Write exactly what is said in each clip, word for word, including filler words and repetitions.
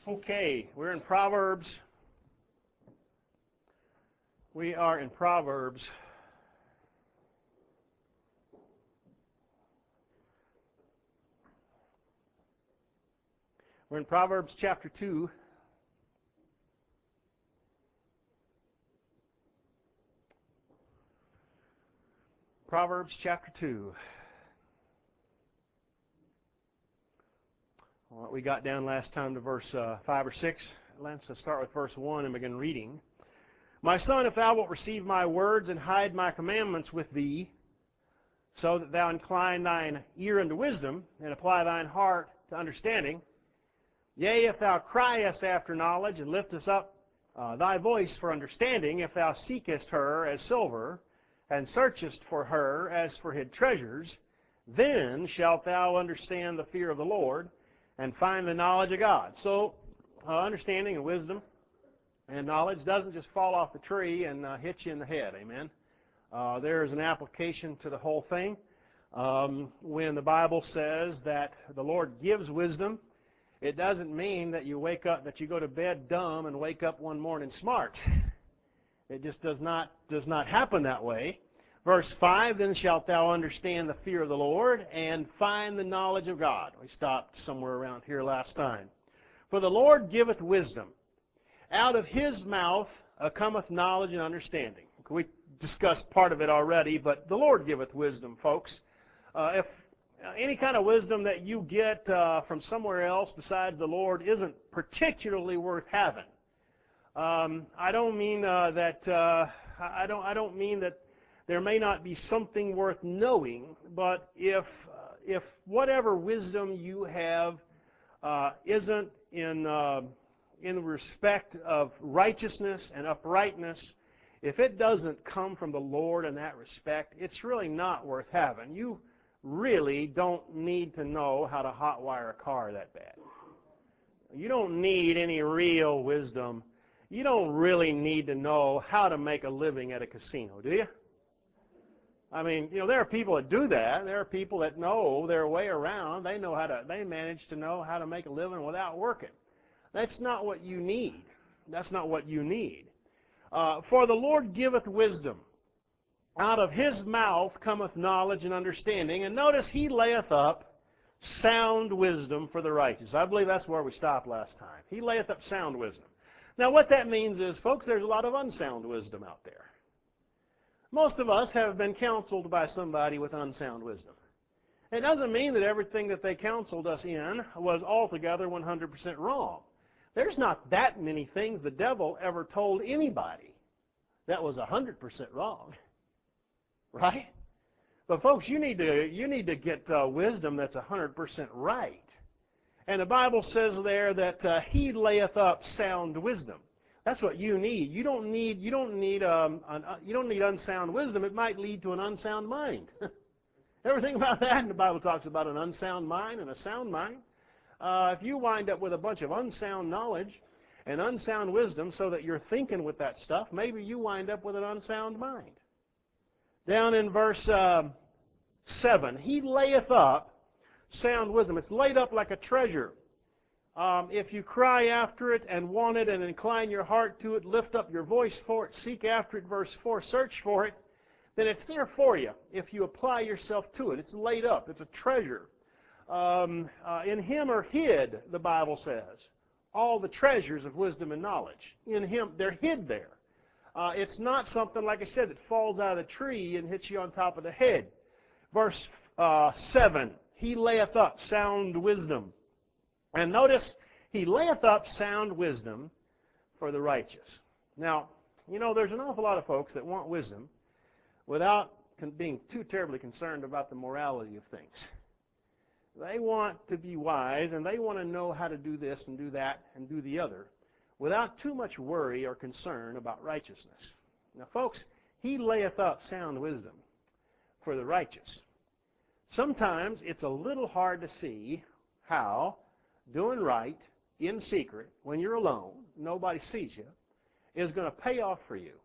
Okay, we're in Proverbs. We are in Proverbs. We're in Proverbs chapter two. Proverbs chapter two. Well, we got down last time to verse uh, five or six. Let's start with verse one and begin reading. My son, if thou wilt receive my words and hide my commandments with thee, so that thou incline thine ear unto wisdom, and apply thine heart to understanding, yea, if thou criest after knowledge, and liftest up uh, thy voice for understanding, if thou seekest her as silver, and searchest for her as for hid treasures, then shalt thou understand the fear of the Lord, and find the knowledge of God. So, uh, understanding and wisdom and knowledge doesn't just fall off the tree and uh, hit you in the head, amen? Uh, there is an application to the whole thing. Um, when the Bible says that the Lord gives wisdom, it doesn't mean that you wake up, that you go to bed dumb and wake up one morning smart. It just does not, does not happen that way. Verse five, then shalt thou understand the fear of the Lord, and find the knowledge of God. We stopped somewhere around here last time. For the Lord giveth wisdom. Out of his mouth uh, cometh knowledge and understanding. We discussed part of it already, but the Lord giveth wisdom, folks. Uh, if uh, any kind of wisdom that you get uh, from somewhere else besides the Lord isn't particularly worth having. Um, I don't mean uh, that. Uh, I don't. I don't mean that there may not be something worth knowing. But if uh, if whatever wisdom you have uh, isn't in uh, in respect of righteousness and uprightness, if it doesn't come from the Lord in that respect, it's really not worth having. You really don't need to know how to hotwire a car that bad. You don't need any real wisdom. You don't really need to know how to make a living at a casino, do you? I mean, you know, there are people that do that. There are people that know their way around. They know how to, they manage to know how to make a living without working. That's not what you need. That's not what you need. Uh, For the Lord giveth wisdom. Out of his mouth cometh knowledge and understanding. And notice, he layeth up sound wisdom for the righteous. I believe that's where we stopped last time. He layeth up sound wisdom. Now, what that means is, folks, there's a lot of unsound wisdom out there. Most of us have been counseled by somebody with unsound wisdom. It doesn't mean that everything that they counseled us in was altogether one hundred percent wrong. There's not that many things the devil ever told anybody that was one hundred percent wrong. Right? But folks, you need to, you need to get uh, wisdom that's one hundred percent right. And the Bible says there that uh, he layeth up sound wisdom. That's what you need. You don't need you don't need um, an, uh, you don't need unsound wisdom. It might lead to an unsound mind. Ever think about that? And the Bible talks about an unsound mind and a sound mind. Uh, if you wind up with a bunch of unsound knowledge and unsound wisdom, so that you're thinking with that stuff, maybe you wind up with an unsound mind. Down in verse uh, seven, he layeth up sound wisdom. It's laid up like a treasure. Um, if you cry after it and want it and incline your heart to it, lift up your voice for it, seek after it, verse four, search for it, then it's there for you if you apply yourself to it. It's laid up. It's a treasure. Um, uh, in him are hid, the Bible says, all the treasures of wisdom and knowledge. In him, they're hid there. Uh, it's not something, like I said, that falls out of the tree and hits you on top of the head. Verse uh, seven, he layeth up sound wisdom. And notice, he layeth up sound wisdom for the righteous. Now, you know, there's an awful lot of folks that want wisdom without being too terribly concerned about the morality of things. They want to be wise, and they want to know how to do this and do that and do the other without too much worry or concern about righteousness. Now, folks, he layeth up sound wisdom for the righteous. Sometimes it's a little hard to see how doing right in secret, when you're alone, nobody sees you, is going to pay off for you.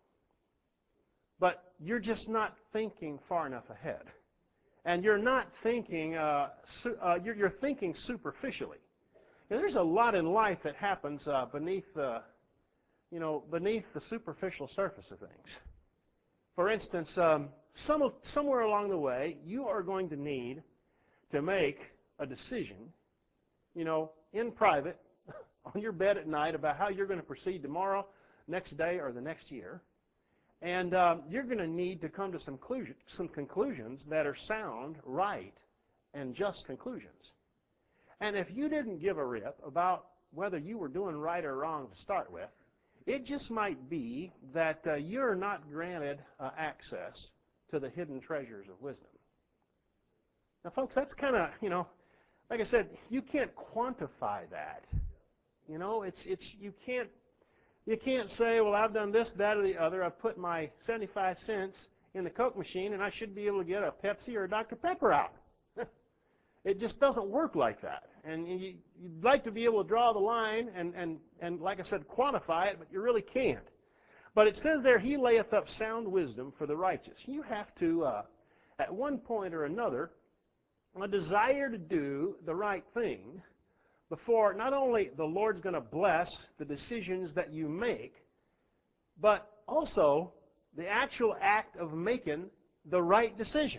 But you're just not thinking far enough ahead. And you're not thinking, uh, su uh, you're, you're thinking superficially. And there's a lot in life that happens uh, beneath the, you know, beneath the superficial surface of things. For instance, um, some, somewhere along the way, you are going to need to make a decision, you know, in private, on your bed at night about how you're going to proceed tomorrow, next day, or the next year. And um, you're going to need to come to some, conclusion, some conclusions that are sound, right, and just conclusions. And if you didn't give a rip about whether you were doing right or wrong to start with, it just might be that uh, you're not granted uh, access to the hidden treasures of wisdom. Now, folks, that's kind of, you know, like I said, you can't quantify that. You know, it's it's you can't you can't say, well, I've done this, that, or the other. I've put my seventy-five cents in the Coke machine, and I should be able to get a Pepsi or a Doctor Pepper out. It just doesn't work like that. And you, you'd like to be able to draw the line and, and, and, like I said, quantify it, but you really can't. But it says there, he layeth up sound wisdom for the righteous. You have to, uh, at one point or another, a desire to do the right thing before not only the Lord's going to bless the decisions that you make, but also the actual act of making the right decision.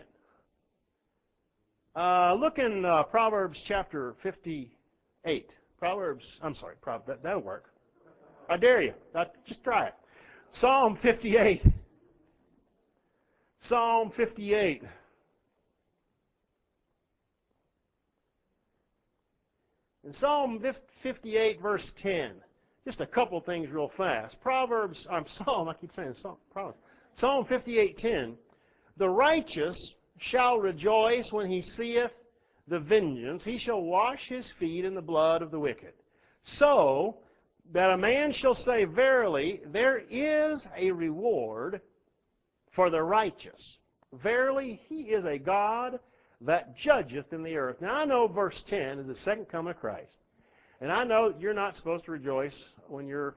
Uh, look in uh, Proverbs chapter fifty-eight. Proverbs, I'm sorry, Proverbs, that, that'll work. I dare you. That, just try it. Psalm fifty-eight. Psalm fifty-eight. In Psalm fifty-eight, verse ten, just a couple things real fast. Proverbs, I'm Psalm, I keep saying Psalm, Proverbs. Psalm fifty-eight, ten. The righteous shall rejoice when he seeth the vengeance. He shall wash his feet in the blood of the wicked. So that a man shall say, verily, there is a reward for the righteous. Verily, he is a God that judgeth in the earth. Now, I know verse ten is the second coming of Christ. And I know that you're not supposed to rejoice when your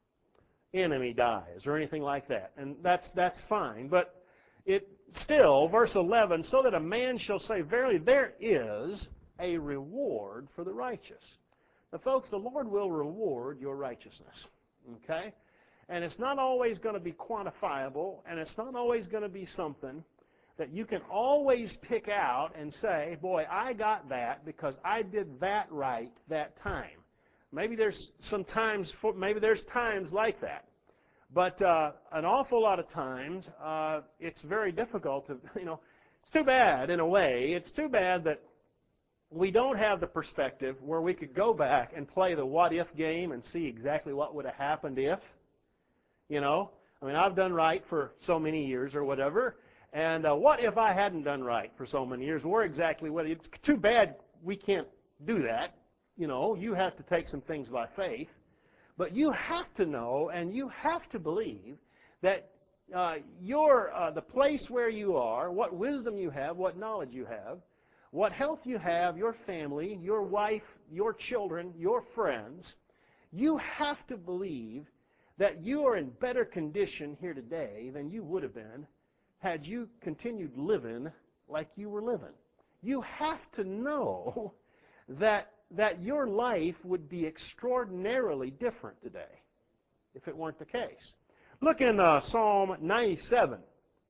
enemy dies or anything like that. And that's, that's fine. But it still, verse eleven, so that a man shall say, verily, there is a reward for the righteous. Now, folks, the Lord will reward your righteousness. Okay? And it's not always going to be quantifiable, and it's not always going to be something that you can always pick out and say, boy, I got that because I did that right that time. Maybe there's some times, for, maybe there's times like that. But uh, an awful lot of times, uh, it's very difficult to, you know, it's too bad in a way. It's too bad that we don't have the perspective where we could go back and play the what-if game and see exactly what would have happened if, you know. I mean, I've done right for so many years or whatever, and uh, what if I hadn't done right for so many years? Where exactly would it? It's too bad we can't do that. You know, you have to take some things by faith. But you have to know and you have to believe that uh, your, uh, the place where you are, what wisdom you have, what knowledge you have, what health you have, your family, your wife, your children, your friends, you have to believe that you are in better condition here today than you would have been had you continued living like you were living. You have to know that that your life would be extraordinarily different today if it weren't the case. Look in uh, Psalm ninety-seven.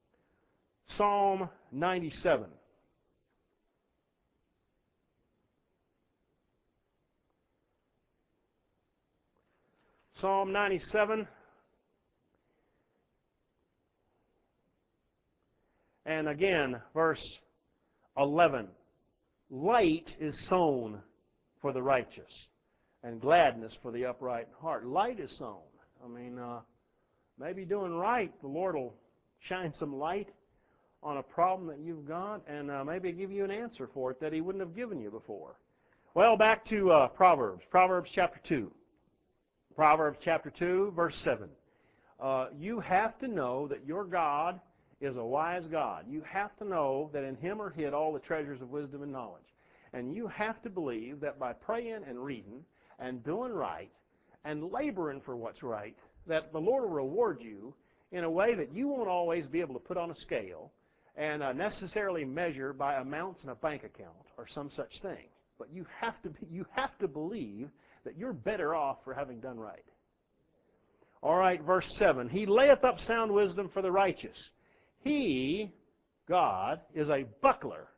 Psalm ninety-seven. Psalm ninety-seven. And again, verse eleven. Light is sown for the righteous, and gladness for the upright in heart. Light is sown. I mean, uh, maybe doing right, the Lord will shine some light on a problem that you've got, and uh, maybe give you an answer for it that He wouldn't have given you before. Well, back to uh, Proverbs. Proverbs chapter two. Proverbs chapter two, verse seven. Uh, you have to know that your God is a wise God. You have to know that in Him are hid all the treasures of wisdom and knowledge. And you have to believe that by praying and reading and doing right and laboring for what's right, that the Lord will reward you in a way that you won't always be able to put on a scale and uh, necessarily measure by amounts in a bank account or some such thing. but you have to be, you have to believe that you're better off for having done right. All right, verse seven. He layeth up sound wisdom for the righteous. He, God, is a buckler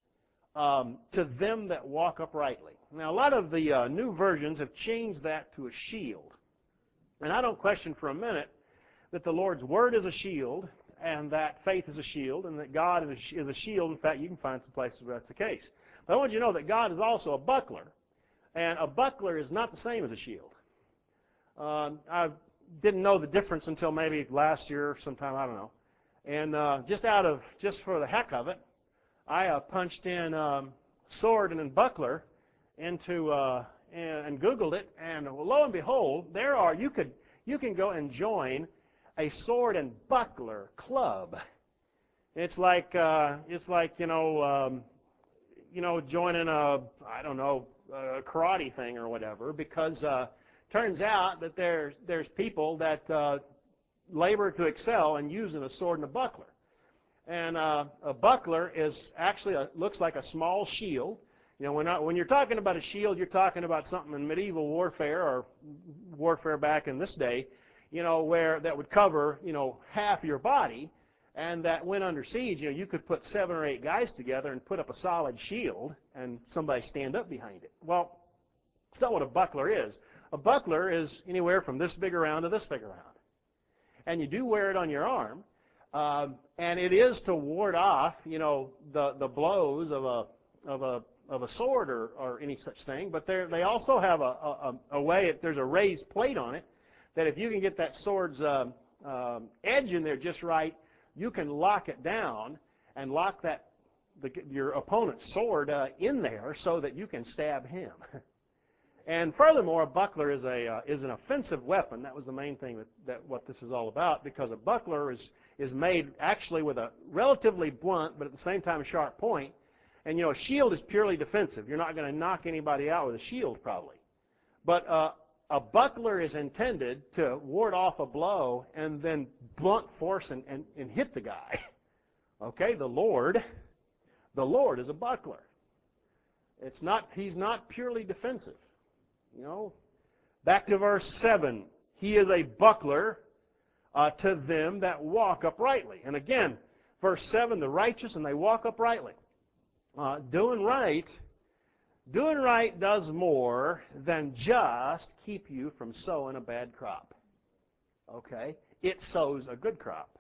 um, to them that walk uprightly. Now, a lot of the uh, new versions have changed that to a shield. And I don't question for a minute that the Lord's Word is a shield, and that faith is a shield, and that God is a shield. In fact, you can find some places where that's the case. But I want you to know that God is also a buckler, and a buckler is not the same as a shield. Uh, I didn't know the difference until maybe last year or sometime, I don't know. And uh, just out of, just for the heck of it, I uh, punched in um, sword and then buckler into, uh, and, and Googled it, and lo and behold, there are, you could, you can go and join a sword and buckler club. It's like, uh, it's like, you know, um, you know, joining a, I don't know, a karate thing or whatever, because uh, turns out that there's, there's people that uh, labor to excel in using a sword and a buckler. And uh, a buckler is actually a, looks like a small shield. You know, when, I, when you're talking about a shield, you're talking about something in medieval warfare or warfare back in this day, you know, where that would cover, you know, half your body, and that when under siege, you know, you could put seven or eight guys together and put up a solid shield and somebody stand up behind it. Well, it's not what a buckler is. A buckler is anywhere from this big around to this big around. And you do wear it on your arm, um, and it is to ward off, you know, the, the blows of a, of a, of a sword or, or any such thing, but they also have a, a, a way, there's a raised plate on it, that if you can get that sword's um, um, edge in there just right, you can lock it down and lock that the, your opponent's sword uh, in there so that you can stab him. And furthermore, a buckler is a uh, is an offensive weapon. That was the main thing that, that what this is all about, because a buckler is is made actually with a relatively blunt but at the same time sharp point. And you know, a shield is purely defensive. You're not going to knock anybody out with a shield probably. But uh, a buckler is intended to ward off a blow and then blunt force and, and, and hit the guy. Okay, the Lord, the Lord is a buckler. It's not, he's not purely defensive. You know, back to verse seven. He is a buckler uh, to them that walk uprightly. And again, verse seven, the righteous, and they walk uprightly. Uh, doing right, doing right does more than just keep you from sowing a bad crop. Okay? It sows a good crop.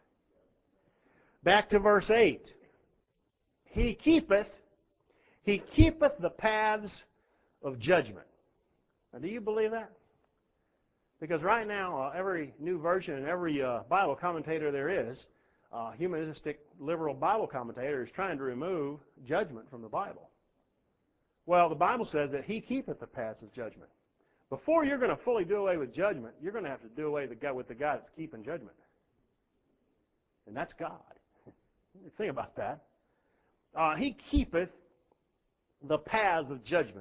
Back to verse eight. He keepeth, he keepeth the paths of judgment. Now, do you believe that? Because right now, uh, every new version and every uh, Bible commentator there is, uh, humanistic, liberal Bible commentator, is trying to remove judgment from the Bible. Well, the Bible says that he keepeth the paths of judgment. Before you're going to fully do away with judgment, you're going to have to do away with the guy, with the guy that's keeping judgment. And that's God. Think about that. Uh, he keepeth the paths of judgment,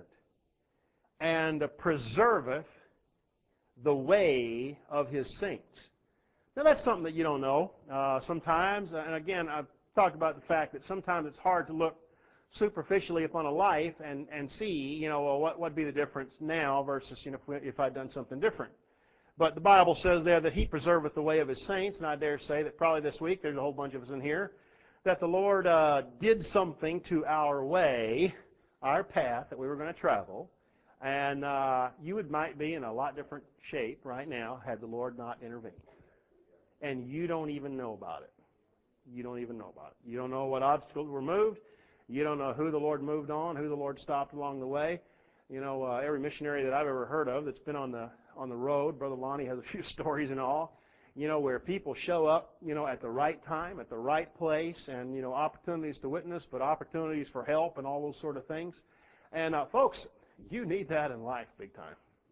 and preserveth the way of his saints. Now, that's something that you don't know uh, sometimes. And again, I've talked about the fact that sometimes it's hard to look superficially upon a life and, and see, you know, well, what would be the difference now versus, you know, if, we, if I'd done something different. But the Bible says there that he preserveth the way of his saints, and I dare say that probably this week, there's a whole bunch of us in here, that the Lord uh, did something to our way, our path that we were going to travel, and uh, you would might be in a lot different shape right now had the Lord not intervened. And you don't even know about it. You don't even know about it. You don't know what obstacles were moved. You don't know who the Lord moved on, who the Lord stopped along the way. You know, uh, every missionary that I've ever heard of that's been on the on the road, Brother Lonnie has a few stories and all, you know, where people show up, you know, at the right time, at the right place, and, you know, opportunities to witness, but opportunities for help and all those sort of things. And, uh, folks, you need that in life big time.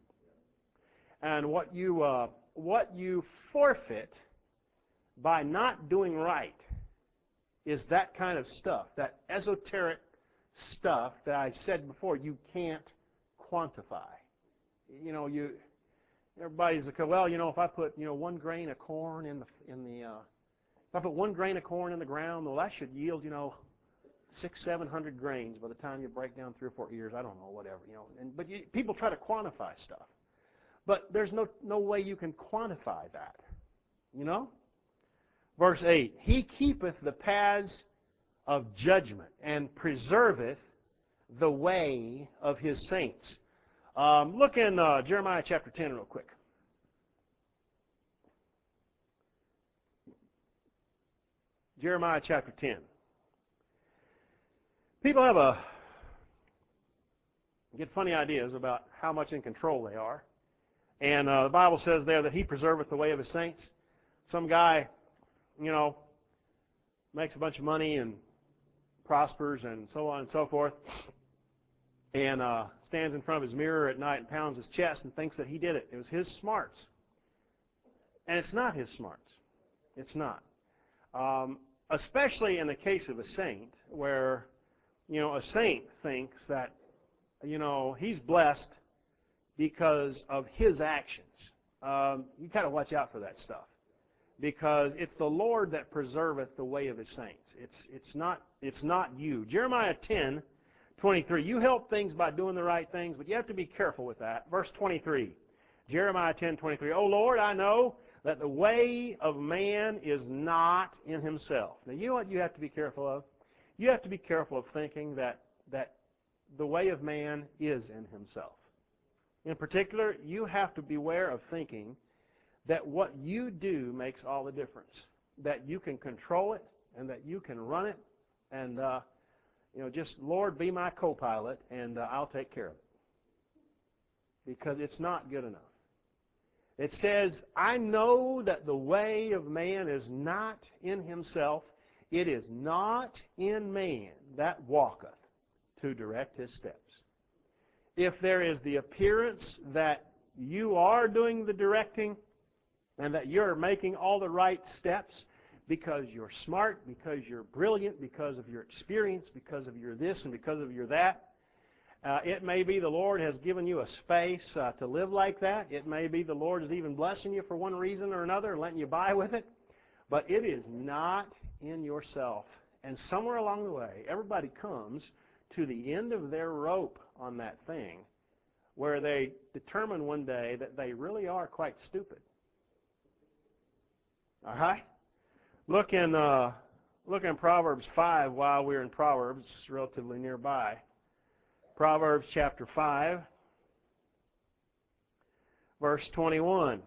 And what you, uh, what you forfeit by not doing right is that kind of stuff, that esoteric stuff that I said before you can't quantify. You know, you everybody's like, well, you know, if I put, you know, one grain of corn in the in the uh, if I put one grain of corn in the ground, well, that should yield, you know, six, seven hundred grains by the time you break down three or four ears. I don't know, whatever, you know. And, but you, people try to quantify stuff. But there's no, no way you can quantify that, you know. Verse eight, He keepeth the paths of judgment and preserveth the way of His saints. Um, look in uh, Jeremiah chapter ten real quick. Jeremiah chapter ten. People have a get funny ideas about how much in control they are. And uh, the Bible says there that He preserveth the way of His saints. Some guy, you know, makes a bunch of money and prospers and so on and so forth, and uh, stands in front of his mirror at night and pounds his chest and thinks that he did it. It was his smarts. And it's not his smarts. It's not. Um, especially in the case of a saint, where, you know, a saint thinks that, you know, he's blessed because of his actions. Um, you got to watch out for that stuff, because it's the Lord that preserveth the way of His saints. It's it's not it's not you. Jeremiah ten twenty-three. You help things by doing the right things, but you have to be careful with that. Verse twenty-three. Jeremiah ten twenty-three. O Lord, I know that the way of man is not in himself. Now, you know what you have to be careful of? You have to be careful of thinking that that the way of man is in himself. In particular, you have to beware of thinking that what you do makes all the difference, that you can control it and that you can run it, and uh, you know, just, Lord, be my co-pilot, and uh, I'll take care of it. Because it's not good enough. It says, I know that the way of man is not in himself. It is not in man that walketh to direct his steps. If there is the appearance that you are doing the directing and that you're making all the right steps because you're smart, because you're brilliant, because of your experience, because of your this and because of your that, uh, it may be the Lord has given you a space uh, to live like that. It may be the Lord is even blessing you for one reason or another and letting you by with it. But it is not in yourself. And somewhere along the way, everybody comes to the end of their rope on that thing, where they determine one day that they really are quite stupid. All right? Look in, uh, look in Proverbs five while we're in Proverbs, relatively nearby. Proverbs chapter five, verse twenty-one.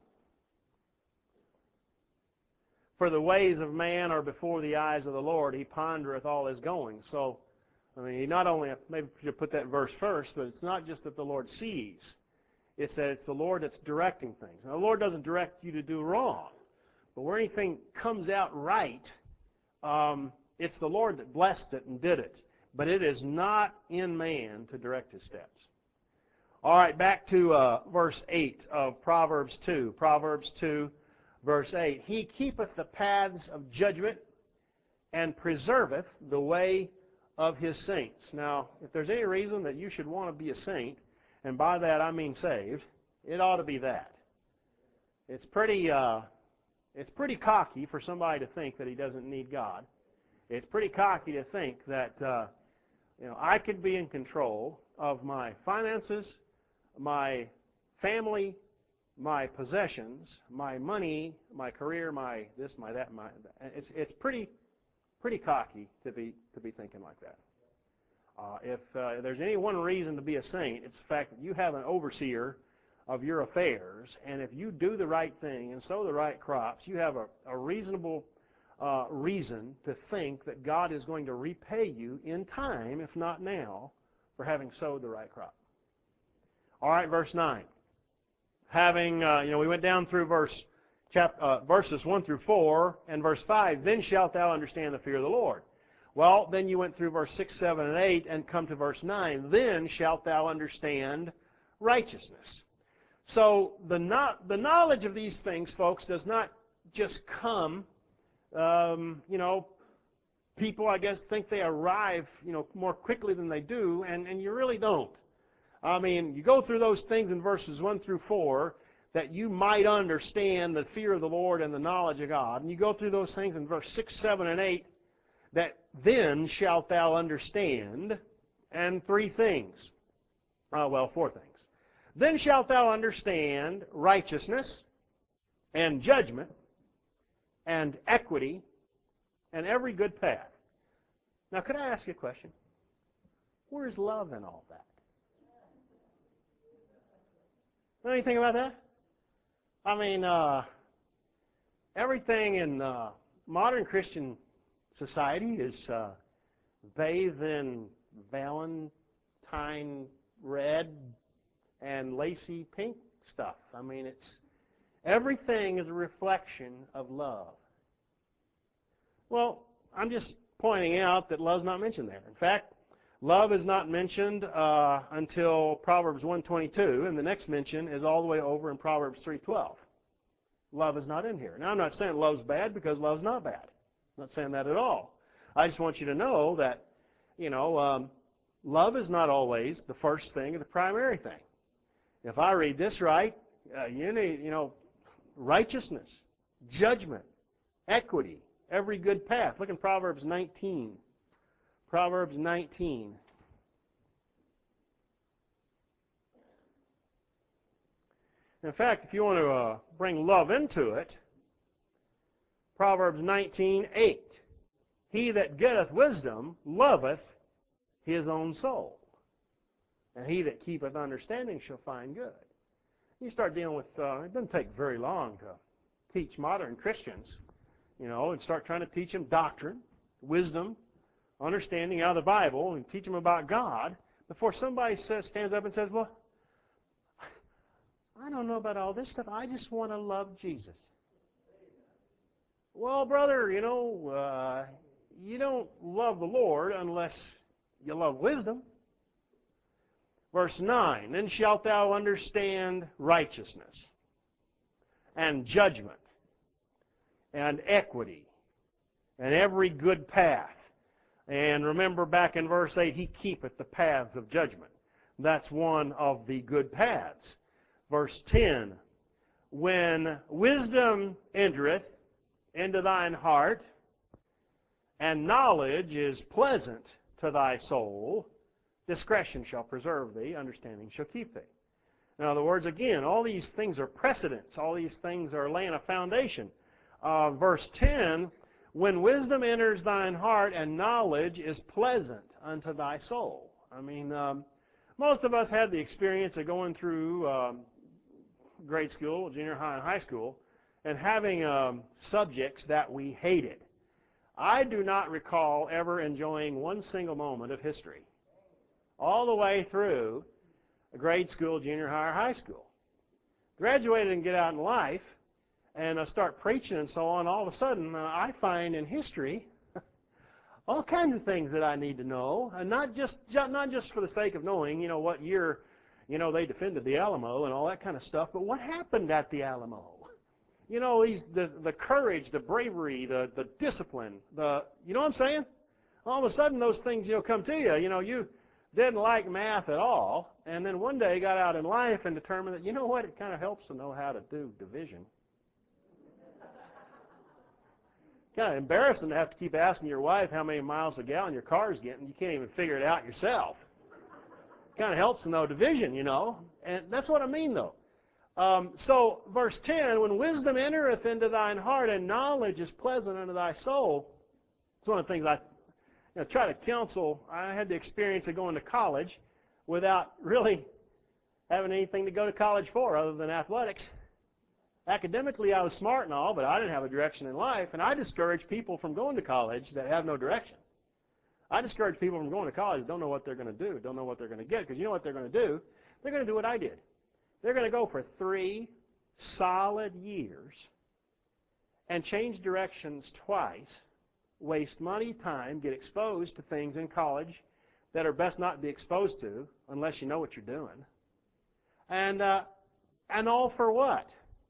For the ways of man are before the eyes of the Lord. He pondereth all his goings. So, I mean, he not only, maybe you put that verse first, but it's not just that the Lord sees. It's that it's the Lord that's directing things. Now, the Lord doesn't direct you to do wrong. But where anything comes out right, um, it's the Lord that blessed it and did it. But it is not in man to direct his steps. All right, back to uh, verse eight of Proverbs two. Proverbs two, verse eight. He keepeth the paths of judgment and preserveth the way of his saints. Now, if there's any reason that you should want to be a saint, and by that I mean saved, it ought to be that. It's pretty, uh, it's pretty cocky for somebody to think that he doesn't need God. It's pretty cocky to think that uh, you know, I could be in control of my finances, my family, my possessions, my money, my career, my this, my that, my that. It's it's pretty pretty cocky to be to be thinking like that. Uh, if uh, there's any one reason to be a saint, it's the fact that you have an overseer of your affairs, and if you do the right thing and sow the right crops, you have a, a reasonable uh, reason to think that God is going to repay you in time, if not now, for having sowed the right crop. All right, verse nine. Having, uh, you know, we went down through verse chap, uh, verses one through four, and verse five, then shalt thou understand the fear of the Lord. Well, then you went through verse six, seven, and eight, and come to verse nine, then shalt thou understand righteousness. So the, not, the knowledge of these things, folks, does not just come, um, you know, people, I guess, think they arrive, you know, more quickly than they do, and, and you really don't. I mean, you go through those things in verses one through four that you might understand the fear of the Lord and the knowledge of God. And you go through those things in verse six, seven, and eight that then shalt thou understand, and three things. Uh, well, four things. Then shalt thou understand righteousness, and judgment, and equity, and every good path. Now, could I ask you a question? Where's love in all that? Know anything about that? I mean, uh, everything in uh, modern Christian society is uh, bathed in Valentine red and lacy pink stuff. I mean, it's everything is a reflection of love. Well, I'm just pointing out that love's not mentioned there. In fact, love is not mentioned uh, until Proverbs one twenty-two, and the next mention is all the way over in Proverbs three twelve. Love is not in here. Now, I'm not saying love's bad because love's not bad. I'm not saying that at all. I just want you to know that, you know, um, love is not always the first thing or the primary thing. If I read this right, uh, you need, you know, righteousness, judgment, equity, every good path. Look in Proverbs nineteen. Proverbs nineteen. In fact, if you want to uh, bring love into it, Proverbs nineteen eight. He that getteth wisdom loveth his own soul, and he that keepeth understanding shall find good. You start dealing with, uh, it doesn't take very long to teach modern Christians, you know, and start trying to teach them doctrine, wisdom, understanding out of the Bible, and teach them about God, before somebody says, stands up and says, well, I don't know about all this stuff. I just want to love Jesus. Well, brother, you know, uh, you don't love the Lord unless you love wisdom. Verse nine, then shalt thou understand righteousness, and judgment, and equity, and every good path. And remember back in verse eight, he keepeth the paths of judgment. That's one of the good paths. Verse ten, when wisdom entereth into thine heart, and knowledge is pleasant to thy soul, discretion shall preserve thee, understanding shall keep thee. In other words, again, all these things are precedents. All these things are laying a foundation. Uh, verse ten, when wisdom enters thine heart and knowledge is pleasant unto thy soul. I mean, um, most of us had the experience of going through um, grade school, junior high, and high school, and having um, subjects that we hated. I do not recall ever enjoying one single moment of history, all the way through grade school, junior high, or high school. Graduated and get out in life, and uh, start preaching and so on, all of a sudden uh, I find in history all kinds of things that I need to know, and not just, not just for the sake of knowing, you know, what year, you know, they defended the Alamo and all that kind of stuff, but what happened at the Alamo? You know, these, the, the courage, the bravery, the, the discipline, the, you know what I'm saying? All of a sudden those things, you know, come to you. You know, you didn't like math at all, and then one day got out in life and determined that, you know what, it kind of helps to know how to do division. Kind of embarrassing to have to keep asking your wife how many miles a gallon your car's getting. You can't even figure it out yourself. Kind of helps to know division, you know. And that's what I mean, though. Um, so, verse ten, when wisdom entereth into thine heart and knowledge is pleasant unto thy soul, it's one of the things I you know, try to counsel. I had the experience of going to college without really having anything to go to college for other than athletics. Academically, I was smart and all, but I didn't have a direction in life, and I discourage people from going to college that have no direction. I discourage people from going to college that don't know what they're going to do, don't know what they're going to get, because you know what they're going to do? They're going to do what I did. They're going to go for three solid years and change directions twice, waste money, time, get exposed to things in college that are best not to be exposed to unless you know what you're doing. And, uh, and all for what?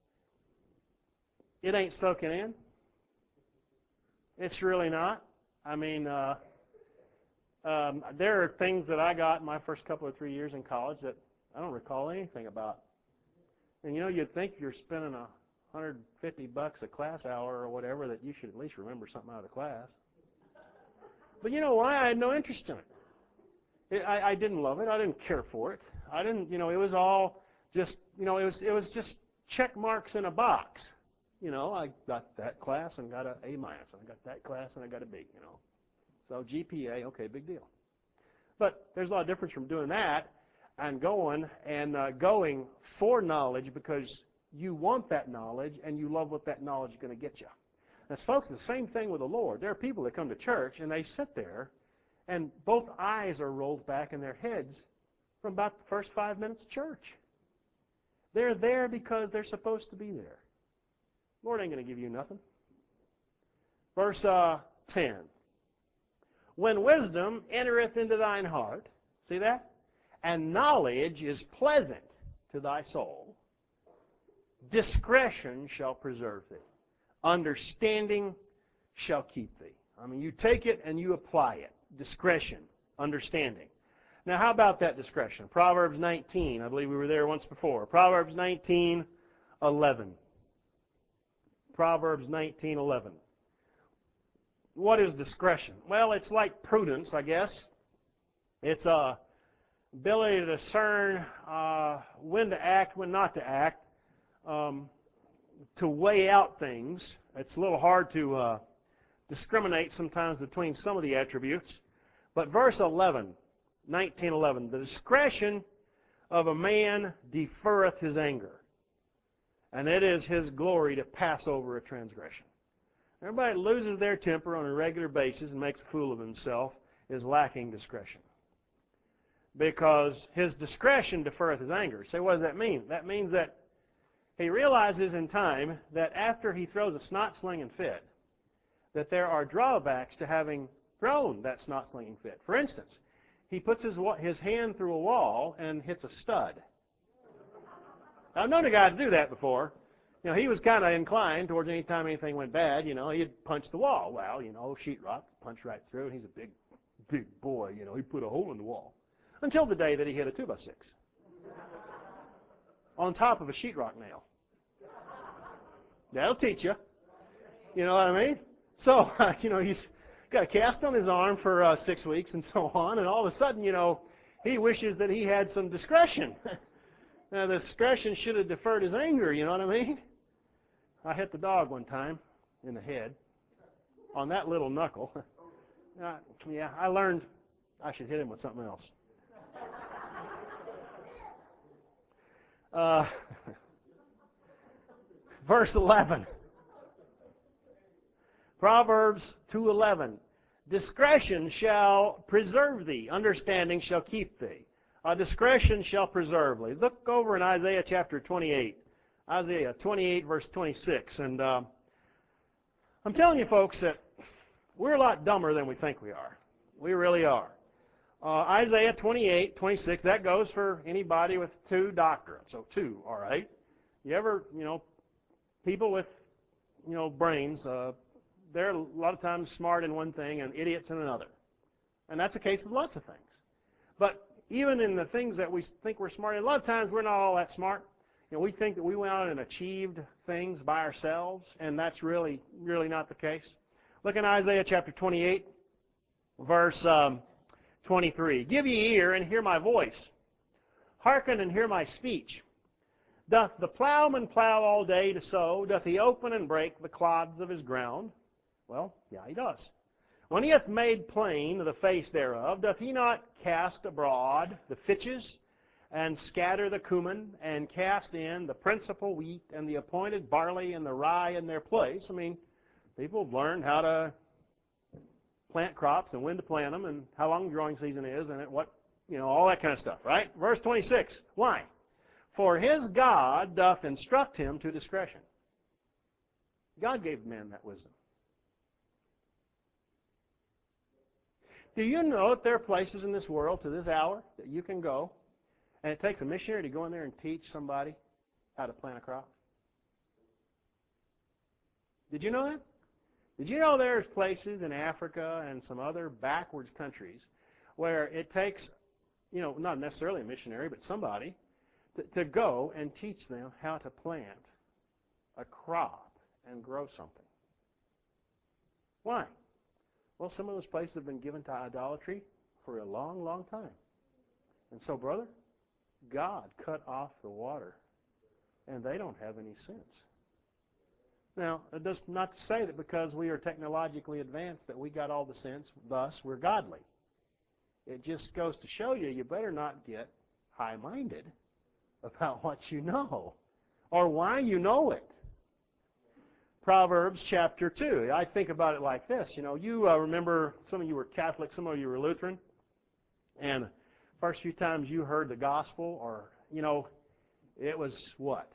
It ain't soaking in. It's really not. I mean, uh, um, there are things that I got in my first couple or three years in college that I don't recall anything about. And you know, you'd think you're spending a hundred fifty bucks a class hour or whatever that you should at least remember something out of the class. But you know why? I had no interest in it. it I, I didn't love it. I didn't care for it. I didn't, you know, it was all just, you know, it was it was just check marks in a box. You know, I got that class and got an A minus, and I got that class and I got a B, you know. So G P A, okay, big deal. But there's a lot of difference from doing that and going and uh, going for knowledge because you want that knowledge and you love what that knowledge is going to get you. That's, folks, the same thing with the Lord. There are people that come to church and they sit there and both eyes are rolled back in their heads from about the first five minutes of church. They're there because they're supposed to be there. Lord ain't going to give you nothing. Verse uh, ten. When wisdom entereth into thine heart, see that? And knowledge is pleasant to thy soul, discretion shall preserve thee. Understanding shall keep thee. I mean, you take it and you apply it. Discretion, understanding. Now, how about that discretion? Proverbs nineteen. I believe we were there once before. Proverbs nineteen eleven. Proverbs nineteen eleven. What is discretion? Well, it's like prudence, I guess. It's a ability to discern uh, when to act, when not to act, um, to weigh out things. It's a little hard to uh, discriminate sometimes between some of the attributes. But verse eleven, nineteen eleven, the discretion of a man deferreth his anger, and it is his glory to pass over a transgression. Everybody that loses their temper on a regular basis and makes a fool of himself is lacking discretion. Because his discretion deferreth his anger. Say, what does that mean? That means that he realizes in time that after he throws a snot-slinging fit, that there are drawbacks to having thrown that snot-slinging fit. For instance, he puts his, his hand through a wall and hits a stud. I've known a guy to do that before. You know, he was kind of inclined towards any time anything went bad, you know, he'd punch the wall. Well, you know, sheetrock, punch right through, and he's a big, big boy, you know, he put a hole in the wall. Until the day that he hit a two by six on top of a sheetrock nail. That'll teach you. You know what I mean? So, uh, you know, he's got a cast on his arm for uh, six weeks and so on, and all of a sudden, you know, he wishes that he had some discretion. Now, the discretion should have deferred his anger, you know what I mean? I hit the dog one time in the head on that little knuckle. Uh, yeah, I learned I should hit him with something else. Uh, verse eleven. Proverbs two eleven. Discretion shall preserve thee, understanding shall keep thee. Uh, discretion shall preserve thee. Look over in Isaiah chapter twenty-eight. Isaiah twenty-eight, verse twenty-six. And uh, I'm telling you, folks, that we're a lot dumber than we think we are. We really are. Uh, Isaiah twenty-eight, twenty-six, that goes for anybody with two doctorates. So two, all right. You ever, you know, people with, you know, brains, uh, they're a lot of times smart in one thing and idiots in another. And that's the case with lots of things. But even in the things that we think we're smart in, a lot of times we're not all that smart. You know, we think that we went out and achieved things by ourselves, and that's really, really not the case. Look in Isaiah chapter twenty-eight, verse um, twenty-three. Give ye ear and hear my voice. Hearken and hear my speech. Doth the plowman plow all day to sow? Doth he open and break the clods of his ground? Well, yeah, he does. When he hath made plain the face thereof, doth he not cast abroad the fitches, and scatter the cumin, and cast in the principal wheat, and the appointed barley, and the rye in their place? I mean, people have learned how to plant crops, and when to plant them, and how long the growing season is, and at what, you know, all that kind of stuff, right? Verse twenty-six, why? For his God doth instruct him to discretion. God gave man that wisdom. Do you know that there are places in this world to this hour that you can go, and it takes a missionary to go in there and teach somebody how to plant a crop? Did you know that? Did you know there's places in Africa and some other backwards countries where it takes, you know, not necessarily a missionary, but somebody to, to go and teach them how to plant a crop and grow something? Why? Well, some of those places have been given to idolatry for a long, long time. And so, brother, God cut off the water, and they don't have any sense. Now, it does not to say that because we are technologically advanced that we got all the sense, thus we're godly. It just goes to show you, you better not get high-minded about what you know or why you know it. Proverbs chapter two. I think about it like this. You know, you uh, remember, some of you were Catholic, some of you were Lutheran, and the first few times you heard the gospel, or, you know, it was what?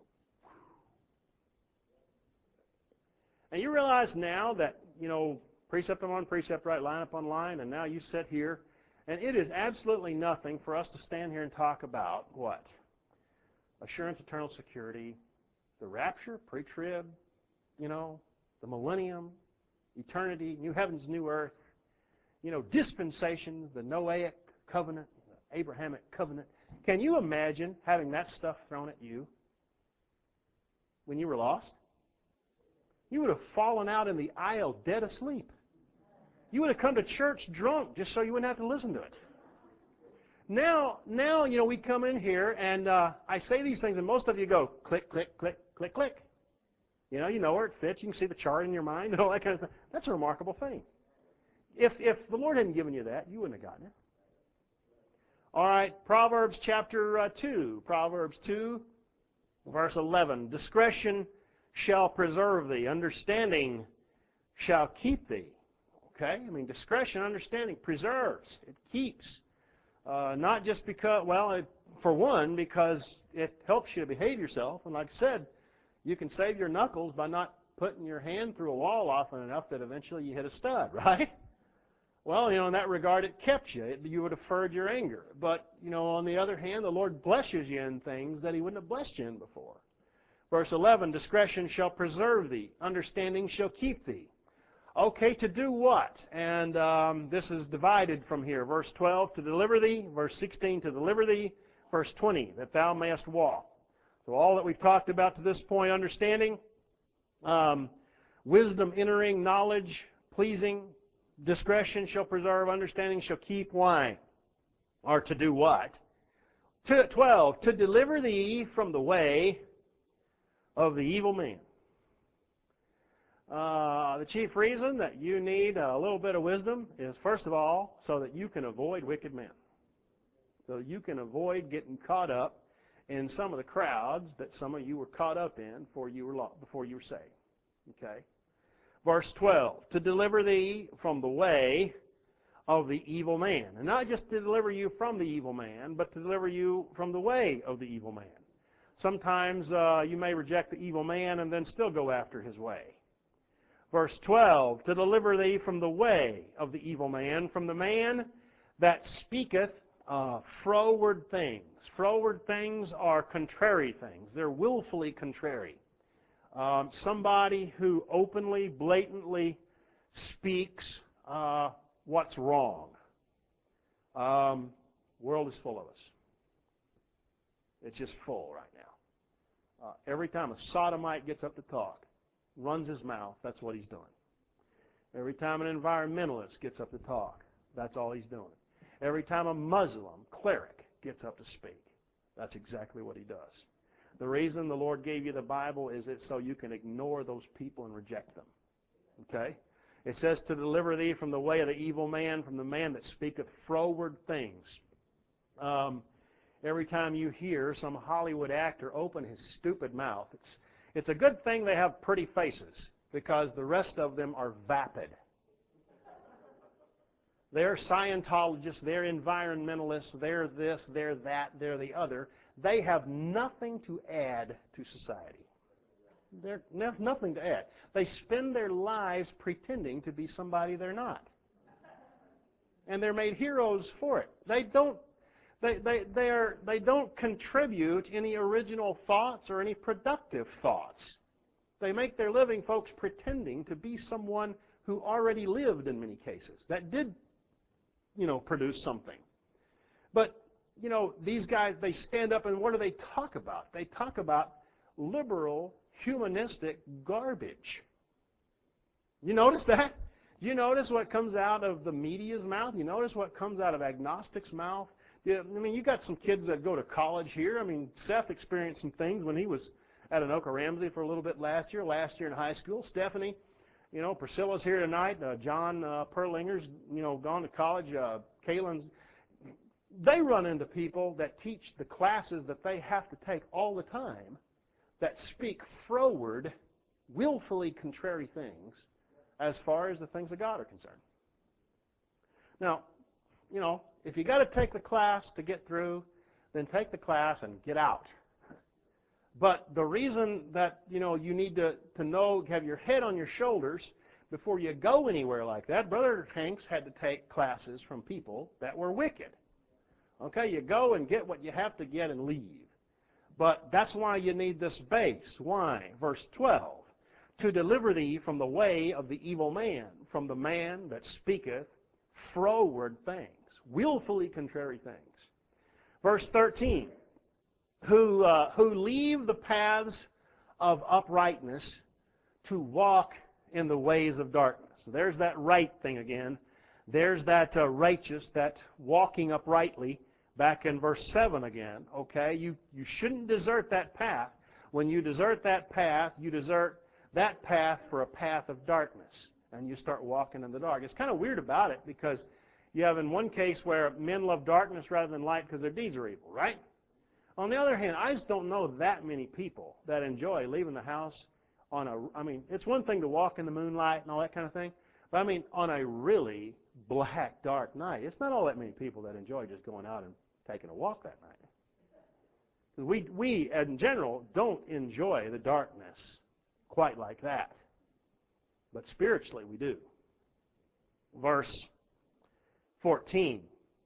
And you realize now that, you know, precept upon precept, right, line upon line, and now you sit here, and it is absolutely nothing for us to stand here and talk about what? Assurance, eternal security, the rapture, pre-trib, you know, the millennium, eternity, new heavens, new earth, you know, dispensations, the Noahic covenant, the Abrahamic covenant. Can you imagine having that stuff thrown at you when you were lost? You would have fallen out in the aisle dead asleep. You would have come to church drunk just so you wouldn't have to listen to it. Now, now you know, we come in here and uh, I say these things and most of you go, click, click, click, click, click. You know, you know where it fits. You can see the chart in your mind and all that kind of stuff. That's a remarkable thing. If, if the Lord hadn't given you that, you wouldn't have gotten it. All right, Proverbs chapter uh, two. Proverbs two, verse eleven. Discretion shall preserve thee. Understanding shall keep thee. Okay? I mean, discretion, understanding, preserves. It keeps. Uh, not just because, well, it, for one, because it helps you to behave yourself. And like I said, you can save your knuckles by not putting your hand through a wall often enough that eventually you hit a stud, right? Well, you know, in that regard, it kept you. It, you would have deferred your anger. But, you know, on the other hand, the Lord blesses you in things that He wouldn't have blessed you in before. Verse eleven, discretion shall preserve thee. Understanding shall keep thee. Okay, to do what? And um, this is divided from here. Verse twelve, to deliver thee. Verse sixteen, to deliver thee. Verse twenty, that thou mayest walk. So all that we've talked about to this point, understanding, um, wisdom entering, knowledge pleasing, discretion shall preserve, understanding shall keep. Why? Or to do what? To, twelve, to deliver thee from the way of the evil man. Uh, the chief reason that you need a little bit of wisdom is, first of all, so that you can avoid wicked men. So you can avoid getting caught up in some of the crowds that some of you were caught up in before you were, before you were saved. Okay? Verse twelve, to deliver thee from the way of the evil man. And not just to deliver you from the evil man, but to deliver you from the way of the evil man. Sometimes uh, you may reject the evil man and then still go after his way. Verse twelve, to deliver thee from the way of the evil man, from the man that speaketh uh, froward things. Froward things are contrary things. They're willfully contrary. Um, somebody who openly, blatantly speaks uh, what's wrong. Um, world is full of us. It's just full right now. Uh, every time a sodomite gets up to talk, runs his mouth, that's what he's doing. Every time an environmentalist gets up to talk, that's all he's doing. Every time a Muslim cleric gets up to speak, that's exactly what he does. The reason the Lord gave you the Bible is it's so you can ignore those people and reject them. Okay? It says to deliver thee from the way of the evil man, from the man that speaketh froward things. Um, every time you hear some Hollywood actor open his stupid mouth, it's, it's a good thing they have pretty faces, because the rest of them are vapid. They're Scientologists, they're environmentalists, they're this, they're that, they're the other. They have nothing to add to society. They're nothing to add. They spend their lives pretending to be somebody they're not. And they're made heroes for it. They don't, they, they, they, are, they don't contribute any original thoughts or any productive thoughts. They make their living, folks, pretending to be someone who already lived in many cases, that did, you know, produce something. But, you know, these guys, they stand up and what do they talk about? They talk about liberal, humanistic garbage. You notice that? Do you notice what comes out of the media's mouth? You notice what comes out of agnostics' mouth? Yeah, I mean, you got some kids that go to college here. I mean, Seth experienced some things when he was at Anoka Ramsey for a little bit last year, last year in high school. Stephanie, you know, Priscilla's here tonight. Uh, John uh, Perlinger's, you know, gone to college. Uh, Kaylin's. They run into people that teach the classes that they have to take all the time that speak froward, willfully contrary things as far as the things of God are concerned. Now, you know, if you got to take the class to get through, then take the class and get out. But the reason that, you know, you need to, to know, have your head on your shoulders before you go anywhere like that, Brother Hanks had to take classes from people that were wicked. Okay, you go and get what you have to get and leave. But that's why you need this base. Why? Verse twelve. To deliver thee from the way of the evil man, from the man that speaketh froward things, willfully contrary things. Verse thirteen. Who, uh, who leave the paths of uprightness to walk in the ways of darkness. So there's that right thing again. There's that uh, righteous, that walking uprightly, back in verse seven again. Okay, you, you shouldn't desert that path. When you desert that path, you desert that path for a path of darkness, and you start walking in the dark. It's kind of weird about it because you have in one case where men love darkness rather than light because their deeds are evil, right? On the other hand, I just don't know that many people that enjoy leaving the house on a, I mean, it's one thing to walk in the moonlight and all that kind of thing, but I mean, on a really black, dark night, it's not all that many people that enjoy just going out and taking a walk that night. We, we, in general, don't enjoy the darkness quite like that, but spiritually we do. Verse fourteen,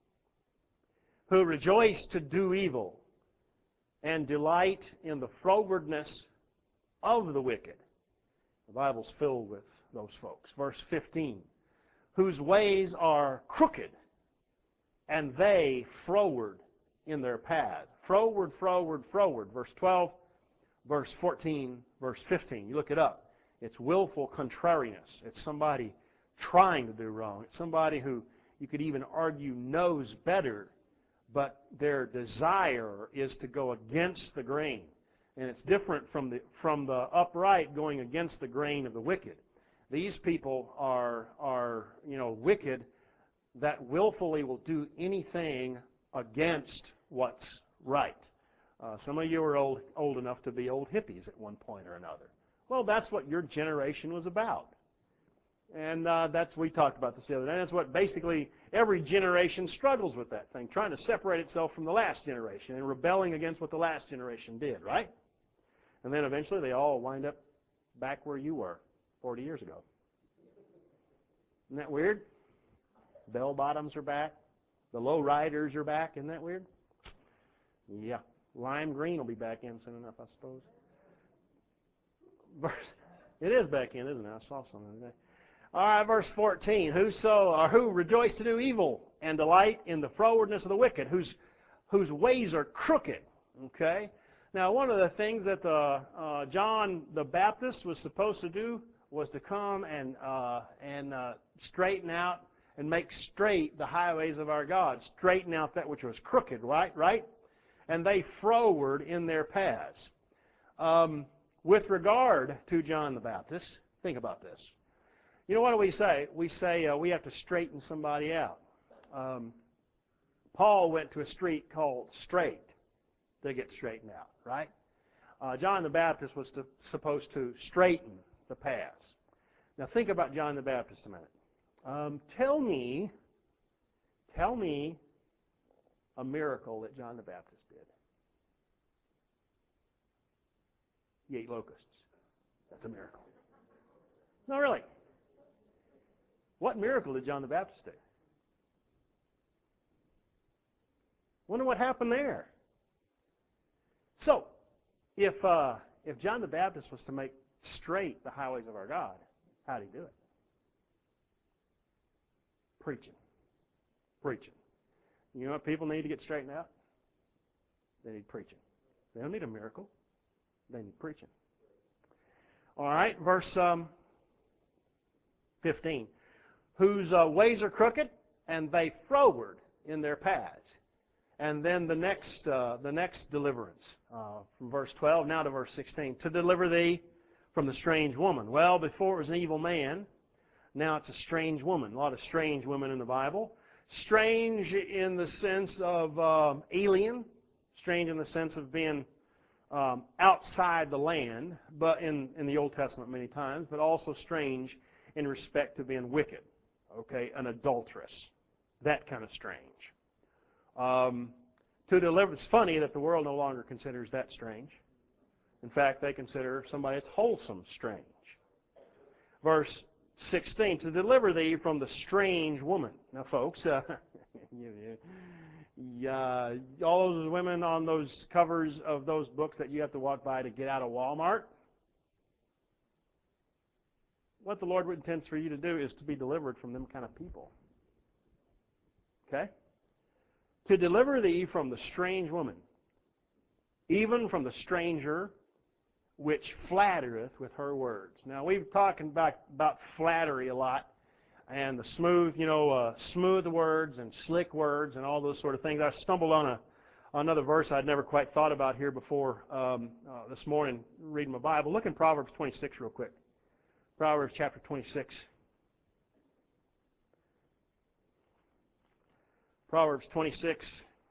who rejoice to do evil, and delight in the frowardness of the wicked. The Bible's filled with those folks. Verse fifteen, whose ways are crooked, and they froward in their paths. Froward, froward, froward. Verse twelve, verse fourteen, verse fifteen. You look it up. It's willful contrariness. It's somebody trying to do wrong. It's somebody who you could even argue knows better, but their desire is to go against the grain. And it's different from the from the upright going against the grain of the wicked. These people are, are you know, wicked that willfully will do anything against what's right. Uh, some of you are old, old enough to be old hippies at one point or another. Well, that's what your generation was about. And uh, that's, we talked about this the other day. That's what basically every generation struggles with, that thing, trying to separate itself from the last generation and rebelling against what the last generation did, right? And then eventually they all wind up back where you were forty years ago. Isn't that weird? Bell bottoms are back. The low riders are back. Isn't that weird? Yeah. Lime green will be back in soon enough, I suppose. It is back in, isn't it? I saw something today. All right, verse fourteen. Whoso or who rejoice to do evil and delight in the frowardness of the wicked, whose whose ways are crooked. Okay. Now, one of the things that the uh, John the Baptist was supposed to do was to come and uh, and uh, straighten out and make straight the highways of our God, straighten out that which was crooked, right? Right. And they froward in their paths. Um, with regard to John the Baptist, think about this. You know, what do we say? We say uh, we have to straighten somebody out. Um, Paul went to a street called Straight to get straightened out, right? Uh, John the Baptist was to, supposed to straighten the paths. Now think about John the Baptist a minute. Um, tell me, tell me a miracle that John the Baptist did. He ate locusts. That's a miracle. No, really. What miracle did John the Baptist do? Wonder what happened there. So, if uh, if John the Baptist was to make straight the highways of our God, how did he do it? Preaching. Preaching. You know what people need to get straightened out? They need preaching. They don't need a miracle. They need preaching. All right, verse um, fifteen. whose uh, ways are crooked, and they froward in their paths. And then the next, uh, the next deliverance, uh, from verse twelve, now to verse sixteen. To deliver thee from the strange woman. Well, before it was an evil man, now it's a strange woman. A lot of strange women in the Bible. Strange in the sense of uh, alien. Strange in the sense of being um, outside the land, but in, in the Old Testament many times, but also strange in respect to being wicked. Okay, an adulteress. That kind of strange. Um, to deliver, it's funny that the world no longer considers that strange. In fact, they consider somebody that's wholesome strange. Verse sixteen, to deliver thee from the strange woman. Now, folks, uh, you, you, uh, all those women on those covers of those books that you have to walk by to get out of Walmart, what the Lord intends for you to do is to be delivered from them kind of people. Okay? To deliver thee from the strange woman, even from the stranger which flattereth with her words. Now, we've talked about, about flattery a lot, and the smooth, you know, uh, smooth words and slick words and all those sort of things. I stumbled on a, another verse I'd never quite thought about here before um, uh, this morning reading my Bible. Look in Proverbs twenty-six real quick. Proverbs chapter twenty-six. Proverbs twenty-six.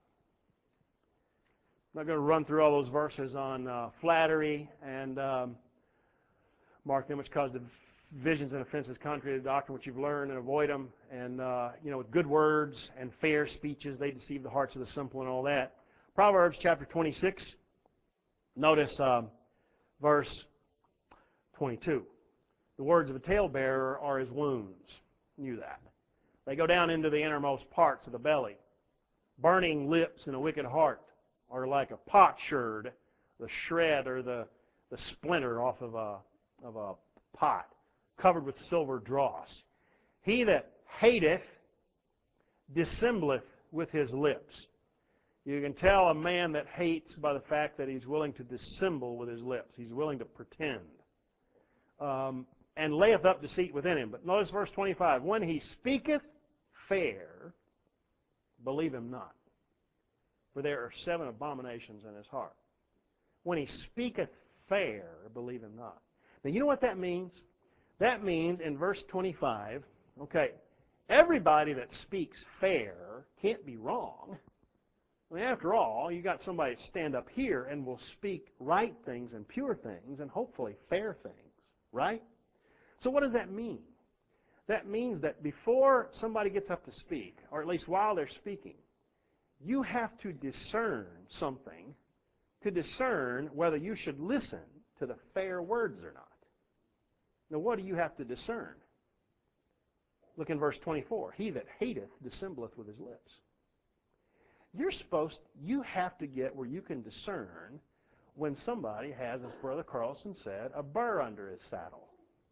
I'm not going to run through all those verses on uh, flattery and um, mark them which cause divisions and offenses contrary to the doctrine which you've learned, and avoid them. And, uh, you know, with good words and fair speeches, they deceive the hearts of the simple and all that. Proverbs chapter twenty-six. Notice um, verse twenty-two. The words of a talebearer are his wounds. Knew that. They go down into the innermost parts of the belly. Burning lips and a wicked heart are like a potsherd, the shred or the, the splinter off of a, of a pot, covered with silver dross. He that hateth dissembleth with his lips. You can tell a man that hates by the fact that he's willing to dissemble with his lips. He's willing to pretend. Um, and layeth up deceit within him. But notice verse twenty-five. When he speaketh fair, believe him not. For there are seven abominations in his heart. When he speaketh fair, believe him not. Now, you know what that means? That means in verse twenty-five, okay, everybody that speaks fair can't be wrong. I mean, after all, you got somebody stand up here and will speak right things and pure things and hopefully fair things, right? So what does that mean? That means that before somebody gets up to speak, or at least while they're speaking, you have to discern something to discern whether you should listen to the fair words or not. Now, what do you have to discern? Look in verse twenty-four. He that hateth dissembleth with his lips. You're supposed, you have to get where you can discern when somebody has, as Brother Carlson said, a burr under his saddle.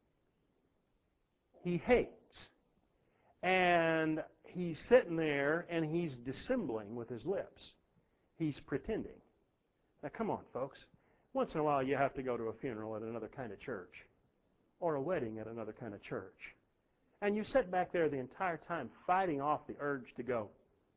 He hates. And he's sitting there and he's dissembling with his lips. He's pretending. Now, come on, folks. Once in a while you have to go to a funeral at another kind of church or a wedding at another kind of church. And you sit back there the entire time fighting off the urge to go.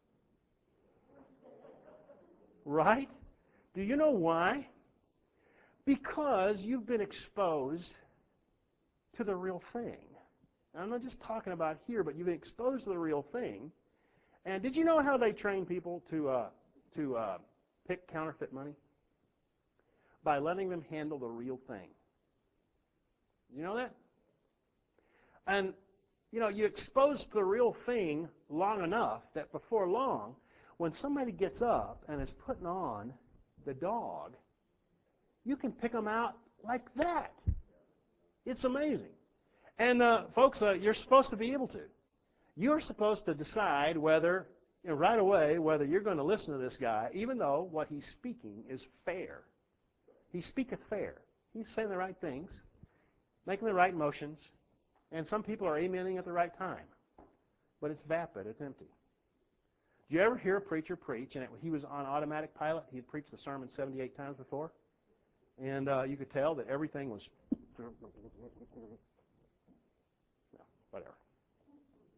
Right? Do you know why? Because you've been exposed to the real thing. I'm not just talking about here, but you've been exposed to the real thing. And did you know how they train people to uh, to uh, pick counterfeit money? By letting them handle the real thing. Did you know that? And, you know, you expose to the real thing long enough that before long, when somebody gets up and is putting on the dog, you can pick them out like that. It's amazing. And, uh, folks, uh, you're supposed to be able to. You're supposed to decide whether, you know, right away, whether you're going to listen to this guy, even though what he's speaking is fair. He speaketh fair. He's saying the right things, making the right motions, and some people are amening at the right time. But it's vapid. It's empty. Did you ever hear a preacher preach, and it, he was on automatic pilot? He had preached the sermon seventy-eight times before, and uh, you could tell that everything was... Whatever.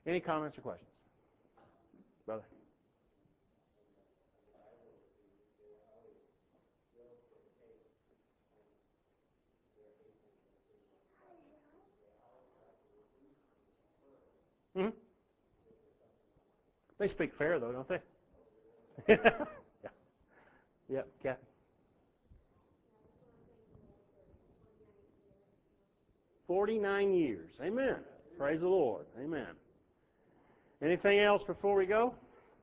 Any comments or questions? Brother? Mm-hmm. They speak fair, though, don't they? Yeah. Yep, Kathy. Forty-nine years. Amen. Praise the Lord. Amen. Anything else before we go?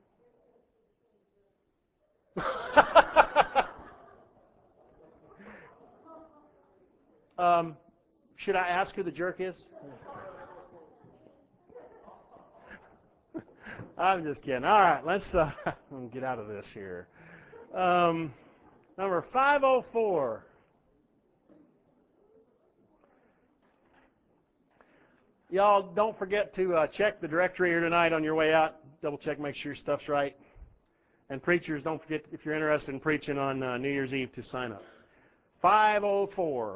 um, should I ask who the jerk is? I'm just kidding. All right, let's uh, get out of this here. Um, number five oh four. Y'all don't forget to uh, check the directory here tonight on your way out. Double check, make sure your stuff's right. And preachers, don't forget, if you're interested in preaching on uh, New Year's Eve, to sign up. five oh four.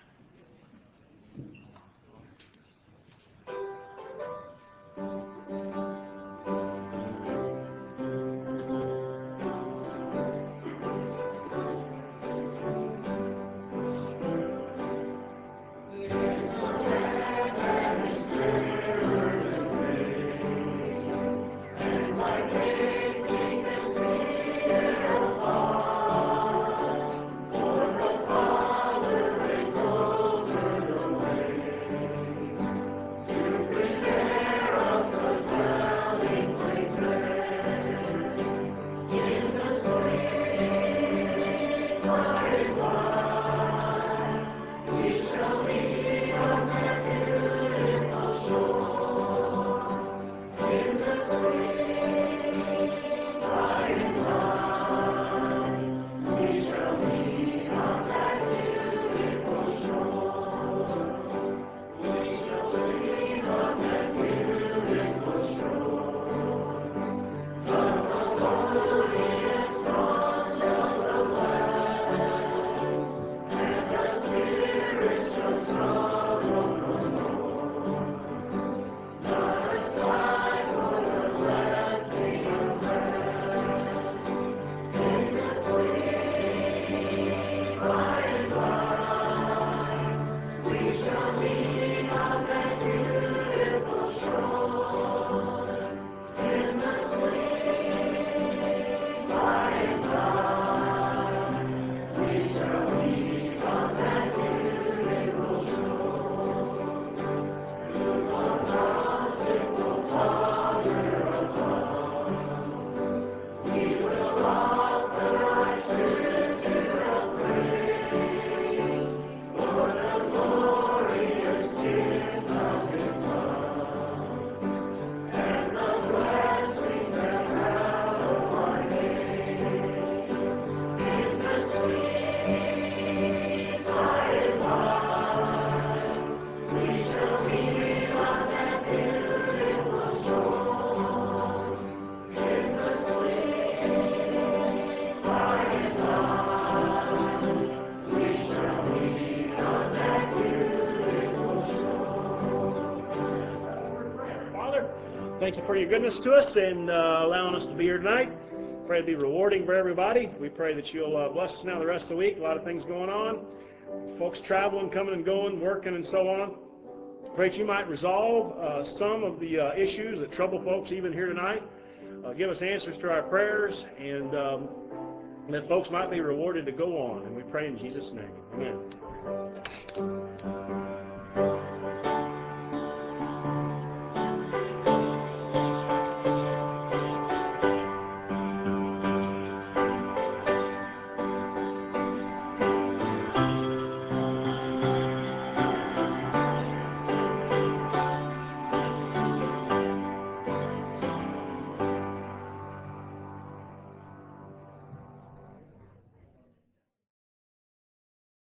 Thank you for your goodness to us and uh, allowing us to be here tonight. Pray to be rewarding for everybody. We pray that you'll uh, bless us now the rest of the week. A lot of things going on. Folks traveling, coming and going, working and so on. Pray that you might resolve uh, some of the uh, issues that trouble folks even here tonight. Uh, give us answers to our prayers, and um, that folks might be rewarded to go on. And we pray in Jesus' name. Amen.